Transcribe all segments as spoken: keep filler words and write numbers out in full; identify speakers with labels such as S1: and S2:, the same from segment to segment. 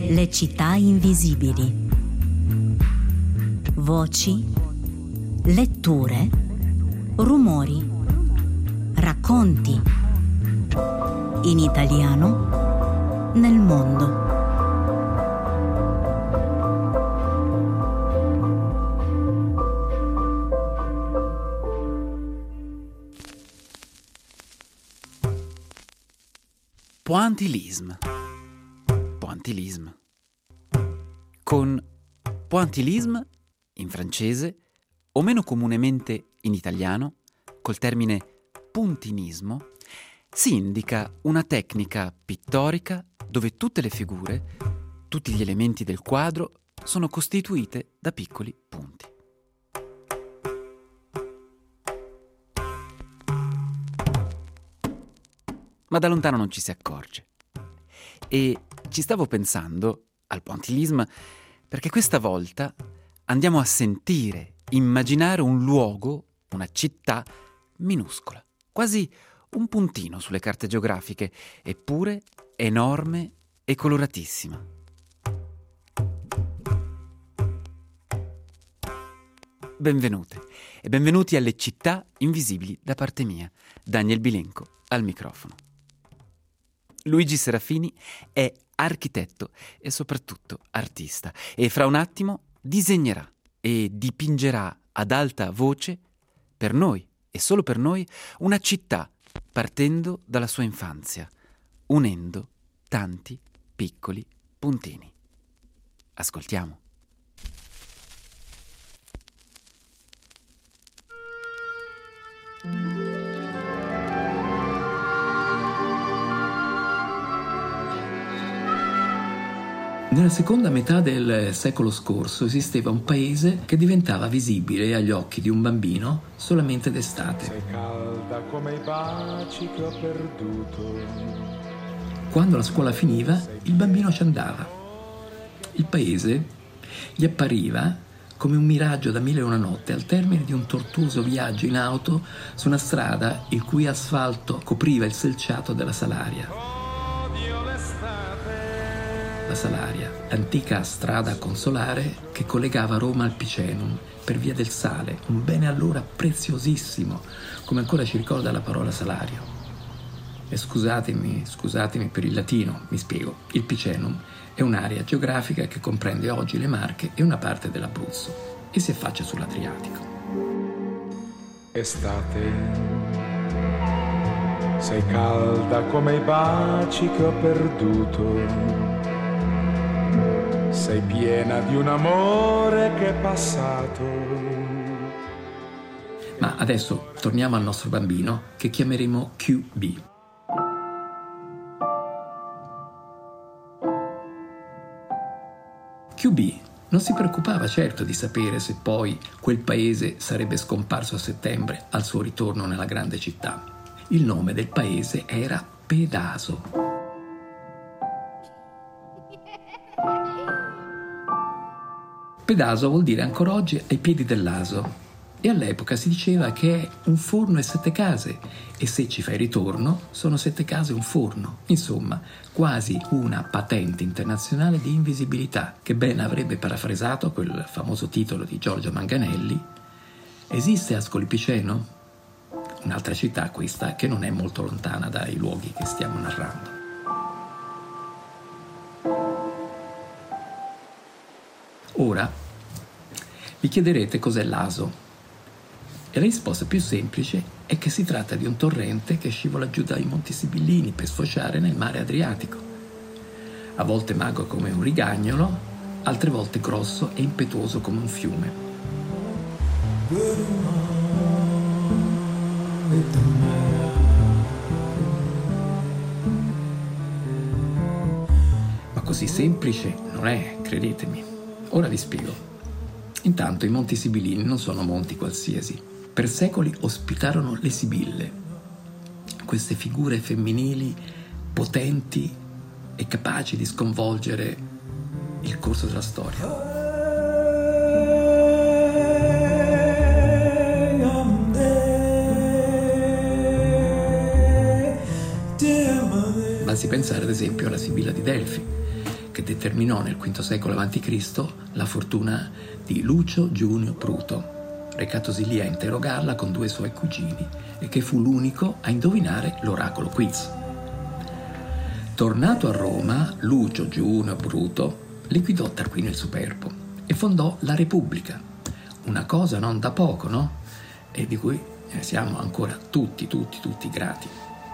S1: Le città invisibili. Voci, letture, rumori, racconti. In italiano nel mondo.
S2: Pointillisme. Pointillisme. Con pointillisme in francese, o meno comunemente in italiano, col termine puntinismo, si indica una tecnica pittorica dove tutte le figure, tutti gli elementi del quadro sono costituite da piccoli punti. Ma da lontano non ci si accorge. E ci stavo pensando al pointillisme perché questa volta andiamo a sentire, immaginare un luogo, una città minuscola, quasi un puntino sulle carte geografiche, eppure enorme e coloratissima. Benvenute e benvenuti alle Città Invisibili da parte mia, Daniel Bilenco al microfono. Luigi Serafini è architetto e soprattutto artista e fra un attimo disegnerà e dipingerà ad alta voce, per noi e solo per noi, una città partendo dalla sua infanzia, unendo tanti piccoli puntini. Ascoltiamo.
S3: Nella seconda metà del secolo scorso esisteva un paese che diventava visibile agli occhi di un bambino solamente d'estate.
S4: Sei calda come i baci che ho perduto.
S3: Quando la scuola finiva, il bambino ci andava. Il paese gli appariva come un miraggio da mille e una notte al termine di un tortuoso viaggio in auto su una strada il cui asfalto copriva il selciato della Salaria. La Salaria, l'antica strada consolare che collegava Roma al Picenum per via del sale, un bene allora preziosissimo, come ancora ci ricorda la parola salario. E scusatemi, scusatemi per il latino, mi spiego. Il Picenum è un'area geografica che comprende oggi le Marche e una parte dell'Abruzzo e si affaccia sull'Adriatico.
S4: Estate, sei calda come i baci che ho perduto. Sei piena di un amore che è passato.
S3: Ma adesso torniamo al nostro bambino che chiameremo Q B. Q B non si preoccupava certo di sapere se poi quel paese sarebbe scomparso a settembre al suo ritorno nella grande città. Il nome del paese era Pedaso. Pedaso vuol dire ancora oggi ai piedi dell'aso e all'epoca si diceva che è un forno e sette case e se ci fai ritorno sono sette case e un forno. Insomma, quasi una patente internazionale di invisibilità che ben avrebbe parafrasato quel famoso titolo di Giorgio Manganelli. Esiste Ascoli Piceno? Un'altra città questa che non è molto lontana dai luoghi che stiamo narrando. Ora vi chiederete cos'è l'Aso e la risposta più semplice è che si tratta di un torrente che scivola giù dai Monti Sibillini per sfociare nel mare Adriatico. A volte magro come un rigagnolo, altre volte grosso e impetuoso come un fiume. Ma così semplice non è, credetemi. Ora vi spiego. Intanto i Monti Sibillini non sono monti qualsiasi. Per secoli ospitarono le Sibille, queste figure femminili potenti e capaci di sconvolgere il corso della storia. Basti pensare ad esempio alla Sibilla di Delfi, che determinò nel quinto secolo avanti Cristo la fortuna di Lucio Giunio Bruto, recatosi lì a interrogarla con due suoi cugini e che fu l'unico a indovinare l'oracolo quiz. Tornato a Roma, Lucio Giunio Bruto liquidò Tarquinio il Superbo e fondò la Repubblica, una cosa non da poco, no? E di cui siamo ancora tutti, tutti, tutti grati.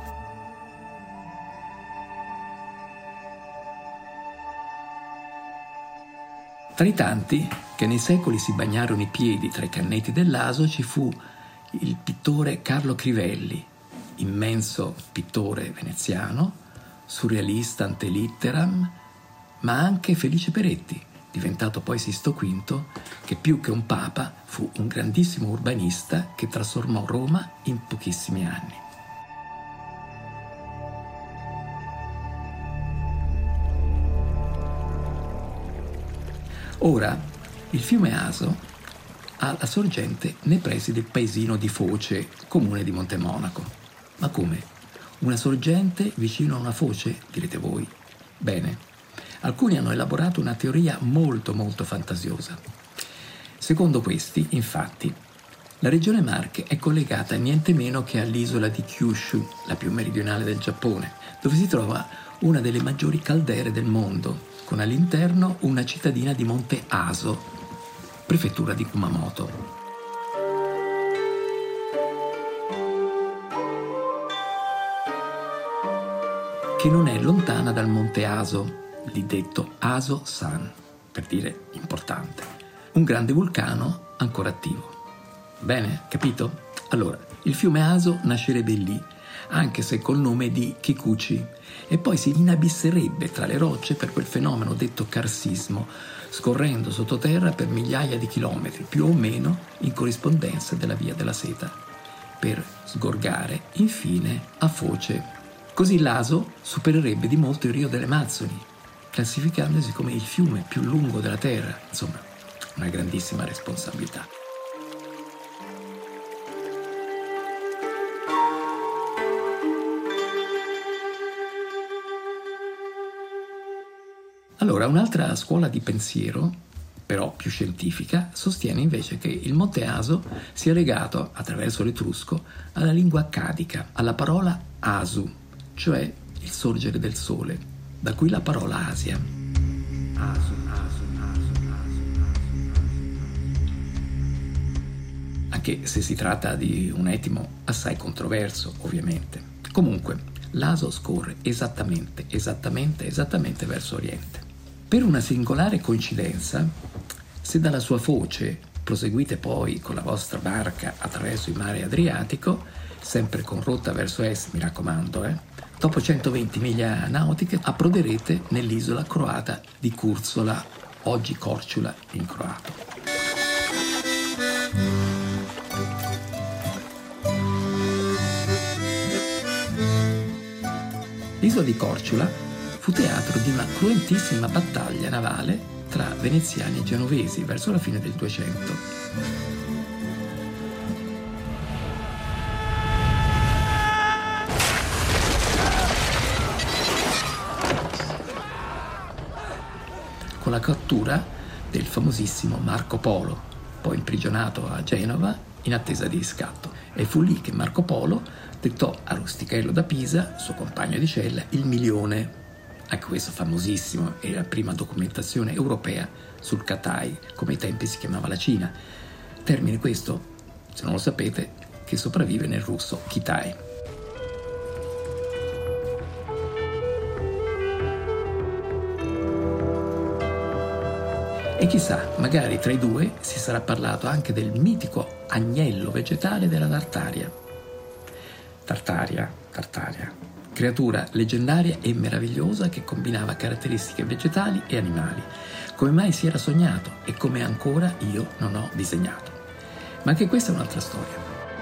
S3: Tra i tanti che nei secoli si bagnarono i piedi tra i cannetti dell'Aso ci fu il pittore Carlo Crivelli, immenso pittore veneziano, surrealista ante litteram, ma anche Felice Peretti, diventato poi Sisto V, che più che un papa fu un grandissimo urbanista che trasformò Roma in pochissimi anni. Ora, il fiume Aso ha la sorgente nei pressi del paesino di Foce, comune di Montemonaco. Ma come? Una sorgente vicino a una foce, direte voi? Bene, alcuni hanno elaborato una teoria molto molto fantasiosa. Secondo questi, infatti, la regione Marche è collegata niente meno che all'isola di Kyushu, la più meridionale del Giappone, dove si trova una delle maggiori caldere del mondo, con all'interno una cittadina di Monte Aso, prefettura di Kumamoto. Che non è lontana dal Monte Aso, lì detto Aso-san, per dire importante, un grande vulcano ancora attivo. Bene, capito? Allora, il fiume Aso nascerebbe lì, anche se col nome di Kikuchi, e poi si inabisserebbe tra le rocce per quel fenomeno detto carsismo, scorrendo sottoterra per migliaia di chilometri, più o meno in corrispondenza della via della seta, per sgorgare infine a Foce. Così l'Aso supererebbe di molto il Rio delle Amazzoni, classificandosi come il fiume più lungo della terra. Insomma, una grandissima responsabilità. Allora, un'altra scuola di pensiero, però più scientifica, sostiene invece che il Monte Aso sia legato, attraverso l'etrusco, alla lingua accadica, alla parola asu, cioè il sorgere del sole, da cui la parola Asia. Asu, asu, asu, asu, asu. Anche se si tratta di un etimo assai controverso, ovviamente. Comunque, l'Aso scorre esattamente, esattamente, esattamente verso oriente. Per una singolare coincidenza, se dalla sua foce proseguite poi con la vostra barca attraverso il mare Adriatico, sempre con rotta verso est, mi raccomando, eh, dopo centoventi miglia nautiche approderete nell'isola croata di Curzola, oggi Korčula in croato. L'isola di Korčula fu teatro di una cruentissima battaglia navale tra veneziani e genovesi verso la fine del Duecento. Con la cattura del famosissimo Marco Polo, poi imprigionato a Genova in attesa di riscatto. E fu lì che Marco Polo dettò a Rustichello da Pisa, suo compagno di cella, il milione. Anche questo famosissimo, è la prima documentazione europea sul Katai, come ai tempi si chiamava la Cina. Termine questo, se non lo sapete, che sopravvive nel russo Kitai. E chissà, magari tra i due si sarà parlato anche del mitico agnello vegetale della Tartaria. Tartaria, Tartaria. Creatura leggendaria e meravigliosa che combinava caratteristiche vegetali e animali, come mai si era sognato e come ancora io non ho disegnato. Ma anche questa è un'altra storia.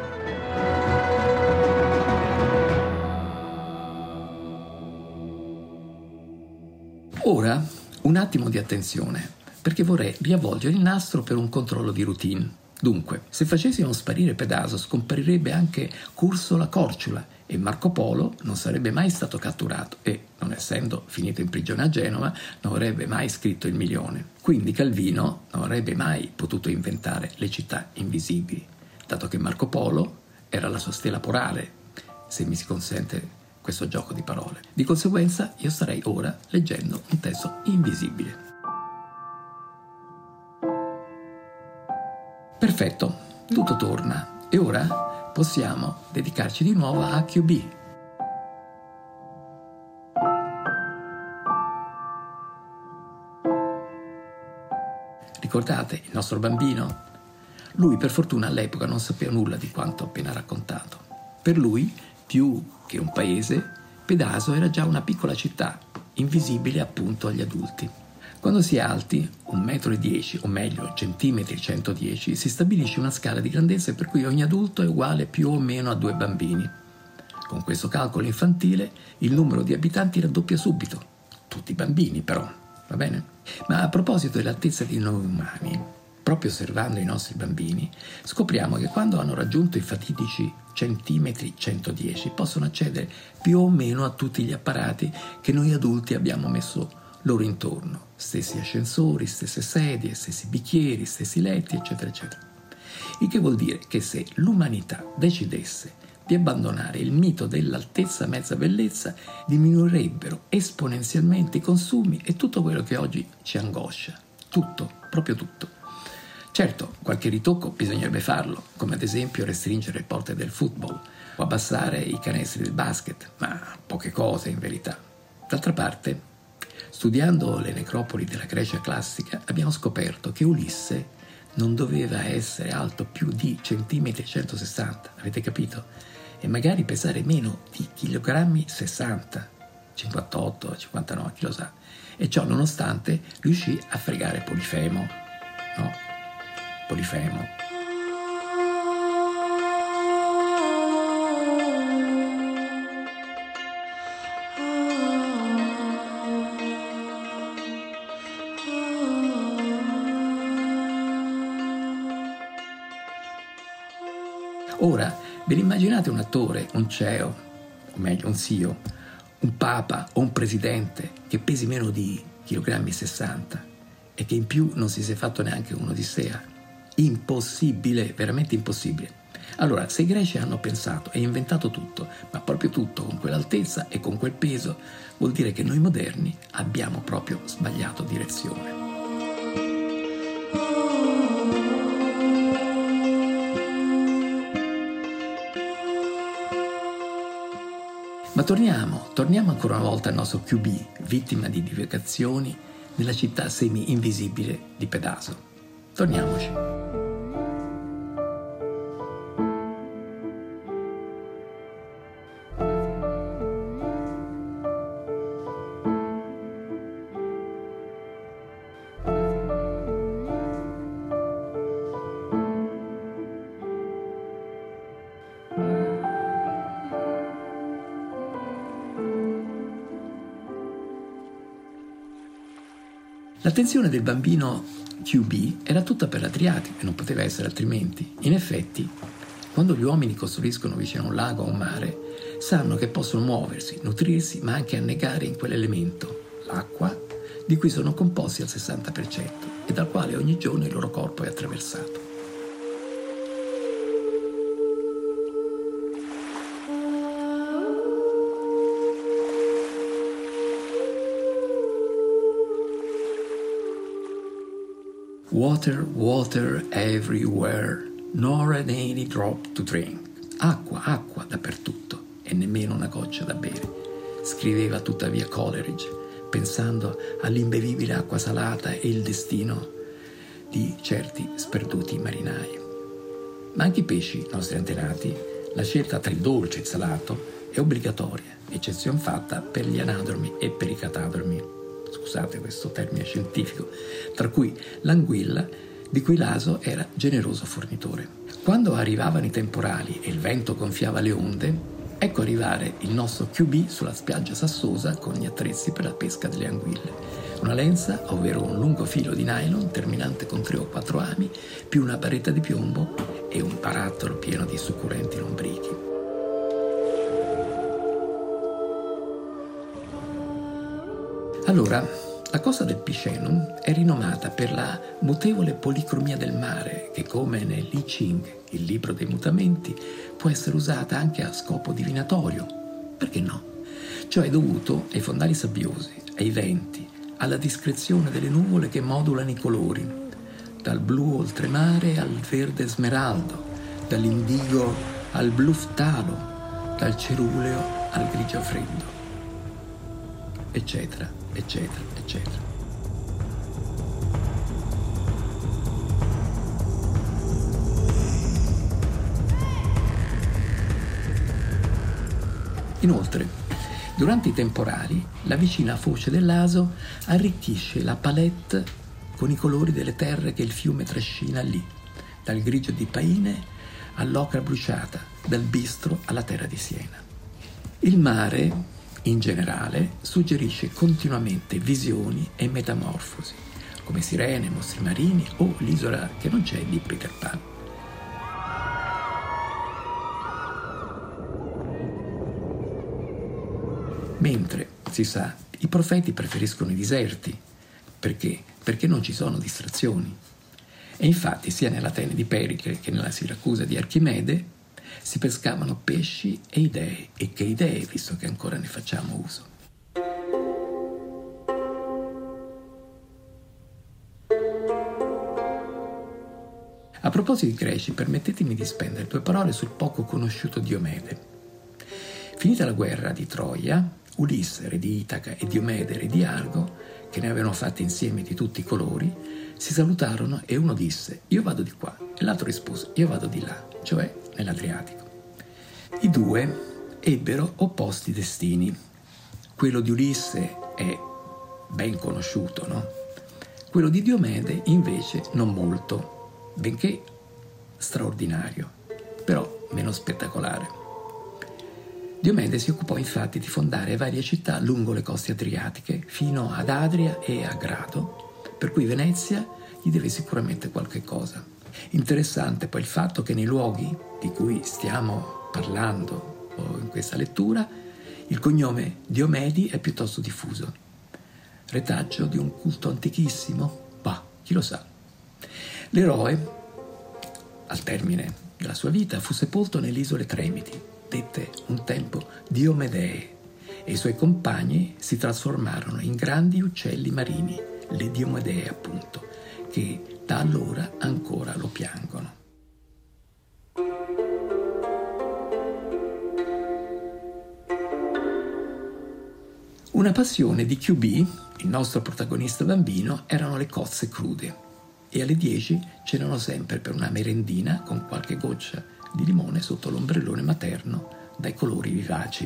S3: Ora un attimo di attenzione, perché vorrei riavvolgere il nastro per un controllo di routine. Dunque, se facessimo sparire Pedaso, scomparirebbe anche Curzola Korčula e Marco Polo non sarebbe mai stato catturato e, non essendo essendo finito in prigione a Genova, non avrebbe mai scritto il Milione. Quindi Calvino non avrebbe mai potuto inventare le città invisibili, dato che Marco Polo era la sua stella polare, se mi si consente questo gioco di parole. Di conseguenza io starei ora leggendo un testo invisibile. Perfetto, tutto torna e ora possiamo dedicarci di nuovo a Q B. Ricordate il nostro bambino? Lui per fortuna all'epoca non sapeva nulla di quanto ho appena raccontato. Per lui, più che un paese, Pedaso era già una piccola città, invisibile appunto agli adulti. Quando si è alti, un metro e dieci, o meglio centimetri centodieci, si stabilisce una scala di grandezza per cui ogni adulto è uguale più o meno a due bambini. Con questo calcolo infantile il numero di abitanti raddoppia subito. Tutti bambini però, va bene? Ma a proposito dell'altezza di noi umani, proprio osservando i nostri bambini, scopriamo che quando hanno raggiunto i fatidici centimetri centodieci possono accedere più o meno a tutti gli apparati che noi adulti abbiamo messo loro intorno, stessi ascensori, stesse sedie, stessi bicchieri, stessi letti, eccetera, eccetera. Il che vuol dire che se l'umanità decidesse di abbandonare il mito dell'altezza mezza bellezza, diminuirebbero esponenzialmente i consumi e tutto quello che oggi ci angoscia. Tutto, proprio tutto. Certo, qualche ritocco bisognerebbe farlo, come ad esempio restringere le porte del football o abbassare i canestri del basket, ma poche cose in verità. D'altra parte, studiando le necropoli della Grecia classica, abbiamo scoperto che Ulisse non doveva essere alto più di centimetri centosessanta, avete capito? E magari pesare meno di chilogrammi sessanta, cinquantotto, cinquantanove, chi lo sa. E ciò nonostante riuscì a fregare Polifemo, no? Polifemo. Ora, ve ne immaginate un attore, un C E O, o meglio un C E O, un papa o un presidente che pesi meno di chilogrammi sessanta e che in più non si sia fatto neanche un'odissea? Impossibile, veramente impossibile. Allora, se i greci hanno pensato e inventato tutto, ma proprio tutto con quell'altezza e con quel peso, vuol dire che noi moderni abbiamo proprio sbagliato direzione. Ma torniamo, torniamo ancora una volta al nostro Q B, vittima di divagazioni nella città semi-invisibile di Pedaso. Torniamoci. L'attenzione del bambino Q B era tutta per l'Adriatico e non poteva essere altrimenti. In effetti, quando gli uomini costruiscono vicino a un lago o un mare, sanno che possono muoversi, nutrirsi, ma anche annegare in quell'elemento, l'acqua, di cui sono composti al sessanta per cento e dal quale ogni giorno il loro corpo è attraversato. Water, water everywhere, nor an any drop to drink. Acqua, acqua dappertutto e nemmeno una goccia da bere, scriveva tuttavia Coleridge, pensando all'imbevibile acqua salata e il destino di certi sperduti marinai. Ma anche i pesci, nostri antenati, la scelta tra il dolce e il salato è obbligatoria, eccezione fatta per gli anadromi e per i catadromi. Scusate questo termine scientifico, tra cui l'anguilla, di cui l'Aso era generoso fornitore. Quando arrivavano i temporali e il vento gonfiava le onde, ecco arrivare il nostro Q B sulla spiaggia sassosa con gli attrezzi per la pesca delle anguille. Una lenza, ovvero un lungo filo di nylon terminante con tre o quattro ami, più una barretta di piombo e un barattolo pieno di succulenti lombrichi. Allora, la costa del Piceno è rinomata per la mutevole policromia del mare che, come nel I Ching, il libro dei mutamenti, può essere usata anche a scopo divinatorio. Perché no? Ciò è dovuto ai fondali sabbiosi, ai venti, alla discrezione delle nuvole che modulano i colori, dal blu oltremare al verde smeraldo, dall'indigo al blu ftalo, dal ceruleo al grigio freddo, eccetera, eccetera, eccetera. Inoltre, durante i temporali, la vicina foce dell'Aso arricchisce la palette con i colori delle terre che il fiume trascina lì, dal grigio di Paine all'ocra bruciata, dal bistro alla terra di Siena. Il mare, in generale, suggerisce continuamente visioni e metamorfosi, come sirene, mostri marini o l'isola che non c'è di Peter Pan. Mentre, si sa, i profeti preferiscono i deserti. Perché? Perché non ci sono distrazioni. E infatti sia nell'Atene di Pericle che nella Siracusa di Archimede si pescavano pesci e idee. E che idee, visto che ancora ne facciamo uso. A proposito di greci, permettetemi di spendere due parole sul poco conosciuto Diomede. Finita la guerra di Troia, Ulisse, re di Itaca, e Diomede, re di Argo, che ne avevano fatti insieme di tutti i colori, si salutarono e uno disse «Io vado di qua» e l'altro rispose «Io vado di là», cioè nell'Adriatico. I due ebbero opposti destini. Quello di Ulisse è ben conosciuto, no? Quello di Diomede invece non molto, benché straordinario, però meno spettacolare. Diomede si occupò infatti di fondare varie città lungo le coste adriatiche, fino ad Adria e a Grado, per cui Venezia gli deve sicuramente qualche cosa. Interessante poi il fatto che nei luoghi di cui stiamo parlando in questa lettura, il cognome Diomedi è piuttosto diffuso. Retaggio di un culto antichissimo? Bah, chi lo sa. L'eroe, al termine della sua vita, fu sepolto nelle isole Tremiti, dette un tempo Diomedee, e i suoi compagni si trasformarono in grandi uccelli marini, le Diomedee appunto, che da allora ancora lo piangono. Una passione di Q B, il nostro protagonista bambino, erano le cozze crude, e alle dieci c'erano sempre per una merendina con qualche goccia di limone sotto l'ombrellone materno dai colori vivaci.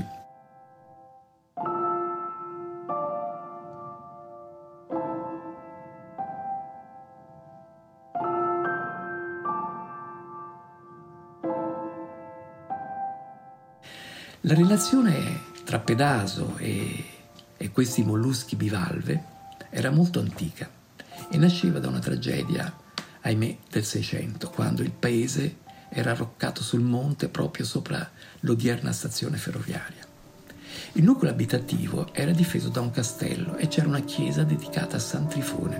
S3: La relazione tra Pedaso e, e questi molluschi bivalve era molto antica e nasceva da una tragedia, ahimè, del Seicento, quando il paese era arroccato sul monte proprio sopra l'odierna stazione ferroviaria. Il nucleo abitativo era difeso da un castello e c'era una chiesa dedicata a San Trifone,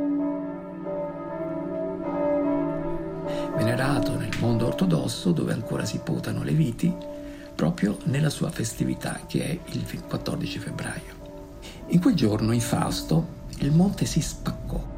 S3: venerato nel mondo ortodosso, dove ancora si potano le viti, proprio nella sua festività, che è il quattordici febbraio. In quel giorno, in Fausto, il monte si spaccò,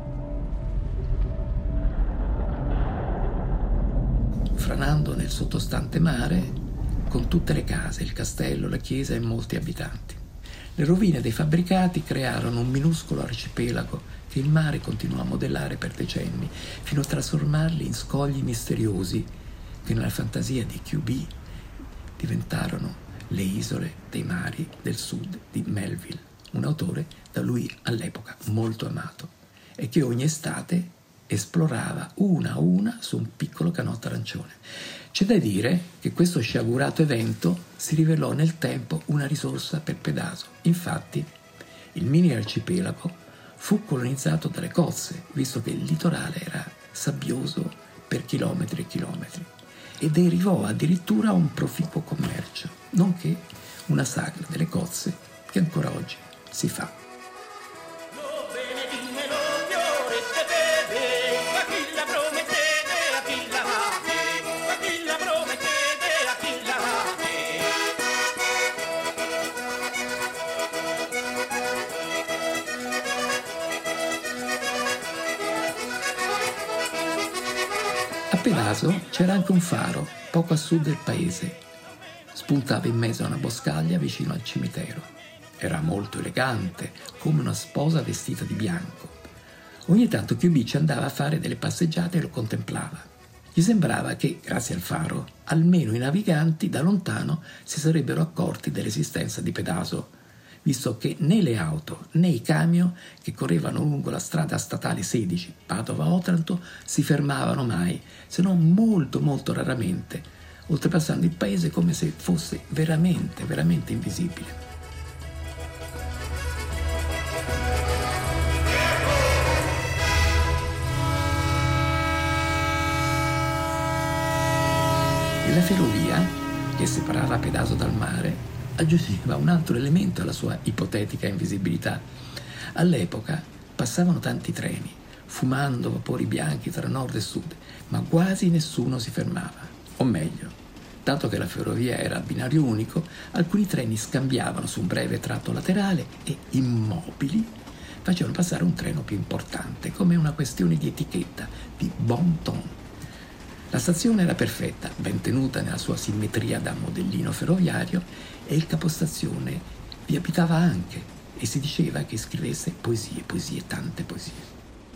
S3: franando nel sottostante mare con tutte le case, il castello, la chiesa e molti abitanti. Le rovine dei fabbricati crearono un minuscolo arcipelago che il mare continuò a modellare per decenni, fino a trasformarli in scogli misteriosi che nella fantasia di Q B diventarono le isole dei mari del sud di Melville, un autore da lui all'epoca molto amato e che ogni estate esplorava una a una su un piccolo canotto arancione. C'è da dire che questo sciagurato evento si rivelò nel tempo una risorsa per Pedaso. Infatti, il mini arcipelago fu colonizzato dalle cozze, visto che il litorale era sabbioso per chilometri e chilometri, e derivò addirittura un proficuo commercio, nonché una sagra delle cozze che ancora oggi si fa. Pedaso c'era anche un faro, poco a sud del paese. Spuntava in mezzo a una boscaglia vicino al cimitero. Era molto elegante, come una sposa vestita di bianco. Ogni tanto Q B ci andava a fare delle passeggiate e lo contemplava. Gli sembrava che, grazie al faro, almeno i naviganti da lontano si sarebbero accorti dell'esistenza di Pedaso, visto che né le auto né i camion che correvano lungo la strada statale sedici Padova-Otranto si fermavano mai, se non molto molto raramente, oltrepassando il paese come se fosse veramente, veramente invisibile. E la ferrovia, che separava Pedaso dal mare, aggiungeva un altro elemento alla sua ipotetica invisibilità. All'epoca passavano tanti treni, fumando vapori bianchi tra nord e sud, ma quasi nessuno si fermava. O meglio, dato che la ferrovia era a binario unico, alcuni treni scambiavano su un breve tratto laterale e, immobili, facevano passare un treno più importante, come una questione di etichetta, di bon ton. La stazione era perfetta, ben tenuta nella sua simmetria da modellino ferroviario, e il capostazione vi abitava anche, e si diceva che scrivesse poesie, poesie, tante poesie.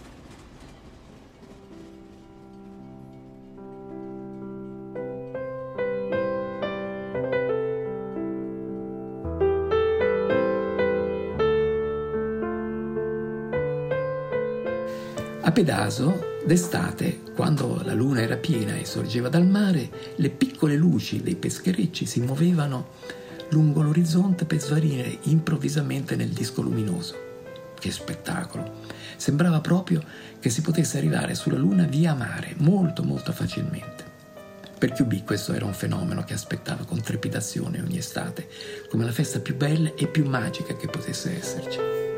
S3: A Pedaso, d'estate, quando la luna era piena e sorgeva dal mare, le piccole luci dei pescherecci si muovevano lungo l'orizzonte per svanire improvvisamente nel disco luminoso. Che spettacolo! Sembrava proprio che si potesse arrivare sulla luna via mare, molto molto facilmente. Per Q B questo era un fenomeno che aspettava con trepidazione ogni estate, come la festa più bella e più magica che potesse esserci.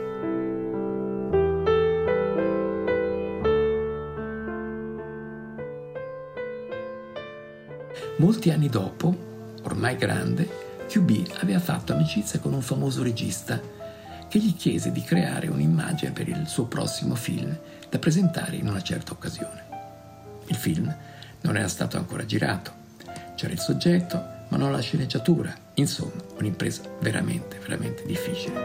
S3: Molti anni dopo, ormai grande, Q B aveva fatto amicizia con un famoso regista che gli chiese di creare un'immagine per il suo prossimo film da presentare in una certa occasione. Il film non era stato ancora girato, c'era il soggetto, ma non la sceneggiatura. Insomma, un'impresa veramente, veramente difficile.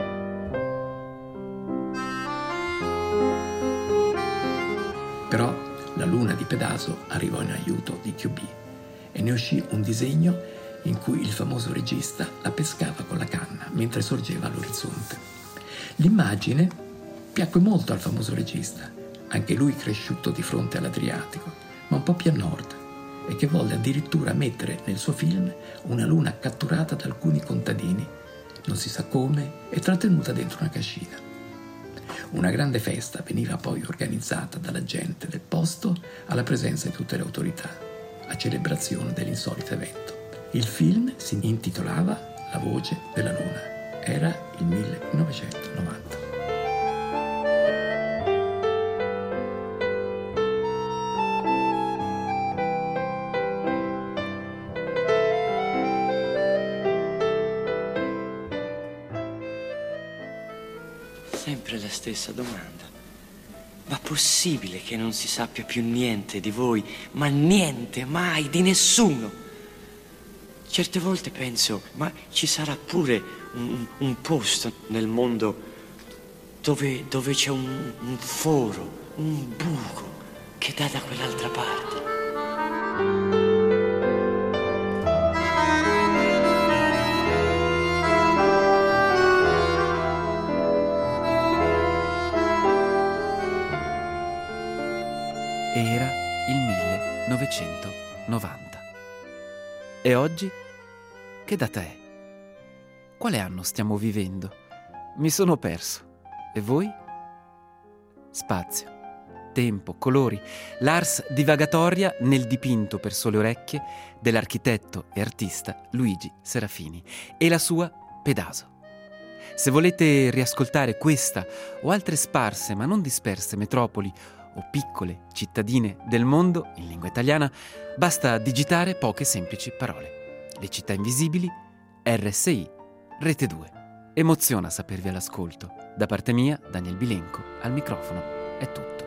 S3: Però la luna di Pedaso arrivò in aiuto di Q B e ne uscì un disegno in cui il famoso regista la pescava con la canna mentre sorgeva all'orizzonte. L'immagine piacque molto al famoso regista, anche lui cresciuto di fronte all'Adriatico, ma un po' più a nord, e che volle addirittura mettere nel suo film una luna catturata da alcuni contadini, non si sa come, e trattenuta dentro una cascina. Una grande festa veniva poi organizzata dalla gente del posto alla presenza di tutte le autorità, a celebrazione dell'insolito evento. Il film si intitolava La voce della luna. Era il millenovecentonovanta.
S5: Sempre la stessa domanda. Ma possibile che non si sappia più niente di voi, ma niente mai di nessuno? Certe volte penso, ma ci sarà pure un, un posto nel mondo dove, dove c'è un, un foro, un buco che dà da quell'altra parte.
S2: Era il millenovecentonovanta. E oggi? Che data è? Quale anno stiamo vivendo? Mi sono perso. E voi? Spazio, tempo, colori, l'ars divagatoria nel dipinto per sole orecchie dell'architetto e artista Luigi Serafini e la sua Pedaso. Se volete riascoltare questa o altre sparse ma non disperse metropoli o piccole cittadine del mondo in lingua italiana, basta digitare poche semplici parole. Le città invisibili, R S I, Rete due. Emoziona sapervi all'ascolto. Da parte mia, Daniel Bilenco, al microfono è tutto.